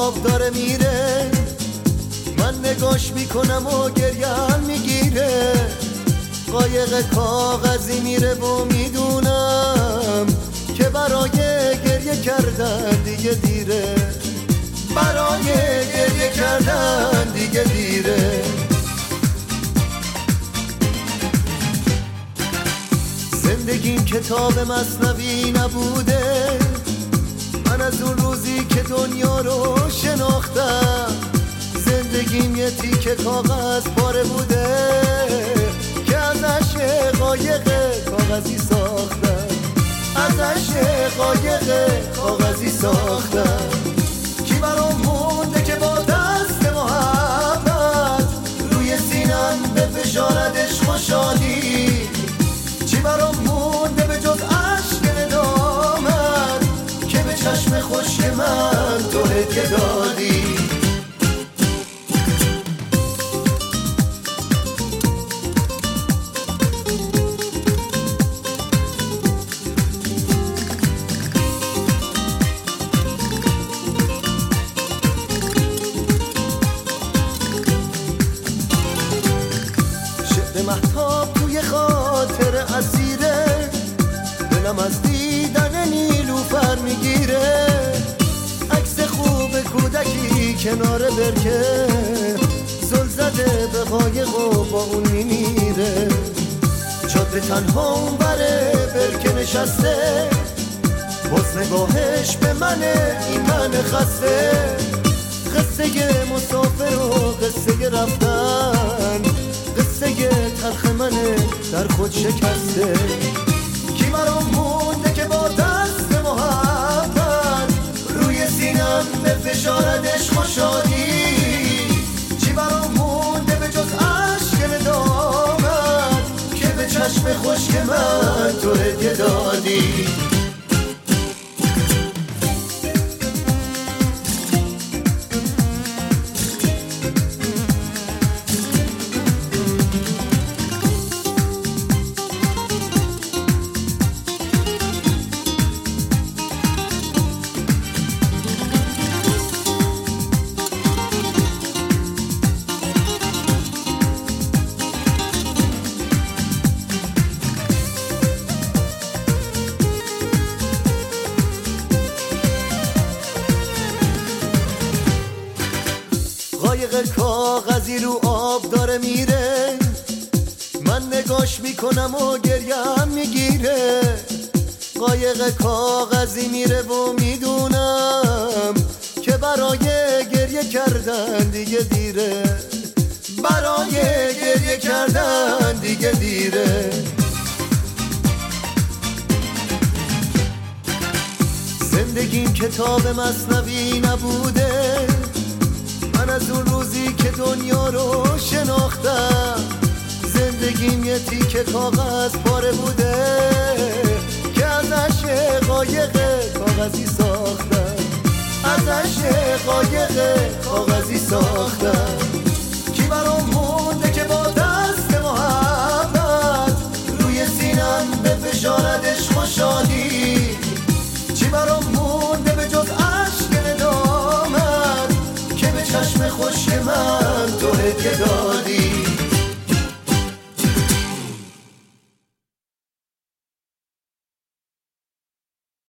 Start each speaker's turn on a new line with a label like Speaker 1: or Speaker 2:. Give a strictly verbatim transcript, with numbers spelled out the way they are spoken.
Speaker 1: آب داره میره، من نگاش میکنم و گریم میگیره. قایق کاغذی میره و میدونم که برای گریه کردن دیگه دیره، برای گریه کردن دیگه دیره. زندگیم کتاب مثنوی نبوده، من از اون روزی که دنیا رو شناختم. زندگیم یه تیکه کاغذ پاره بوده که ازش قایق کاغذی ساختم، ازش قایق کاغذی ساختم. کی برام مونده که با دست محبت روی سینم به فشارد عشق و شادی؟ چی برام مونده به جز عشق ندامت که به چشم خشک من تو هدیه دادی؟ مهتاب توی خاطر اسیره، دلم از دیدن نیلوفر میگیره. عکس خوب کودکی کنار برکه، زل زده به قایق و با اون میمیره. جاده تنها اون بره برکه نشسته، باز نگاهش به منه این من خسته. قصه مسافر و قصه رفتن، قصه تلخ منه در خود شکسته. کی برام مونده که با دست محبت روی سینم به فشارد عشق و شادی؟ چی برام مونده به جز عشق ندامت که به چشم خشک من تو هدیه دادی؟ قایق کاغذی رو آب داره میره، من نگاش میکنم و گریم میگیره. قایق کاغذی میره و میدونم که برای گریه کردن دیگه دیره، برای گریه کردن دیگه دیره. زندگیم کتاب مثنوی نبوده، من از اون روزی که دنیا رو شناختم. زندگیم یه تیکه کاغذ پاره بوده که ازش قایق کاغذی ساختم، ازش قایق کاغذی ساختم. کی برام مونده که با دست محبت روی سینم به فشارد عشق و شادی؟ چی برام مونده به جز عشق ندامت که به چشم خشک من تو هدیه دادی؟